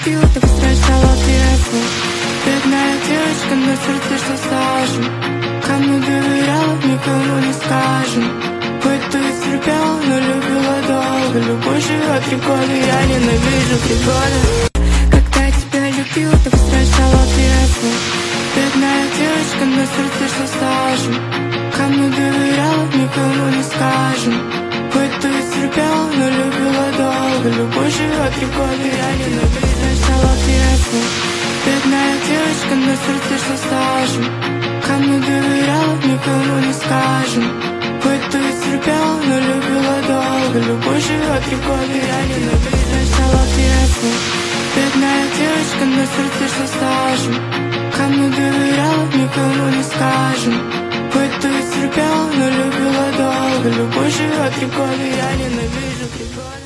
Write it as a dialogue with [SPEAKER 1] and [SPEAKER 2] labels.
[SPEAKER 1] любил, так возвращала пьесу. Бедная девочка, на сердце что сажен. Кому доверял, никому не скажем. Хоть и терпел, но любила долго. Любовь живет 3 года, я ненавижу 3 года. Когда тебя любил, так возвращала пьесу. Бедная девочка, на сердце что сажен. Кому доверял, никому не скажем. Хоть и терпел, но любила долго. Любовь живет 3 года, я ненавижу. Возвращала пьесу. Бедная девочка, на сердце что сажен. Кому доверял, никому не скажем. Хоть и терпел, но любила долго. Любовь живет 3 года, я ненавижу. Возвращала пьесу. Бедная девочка, на сердце что сажен. Кому доверял, никому не скажем. Хоть и терпел, но любила долго. Любовь живет 3 года, я ненавижу 3 года.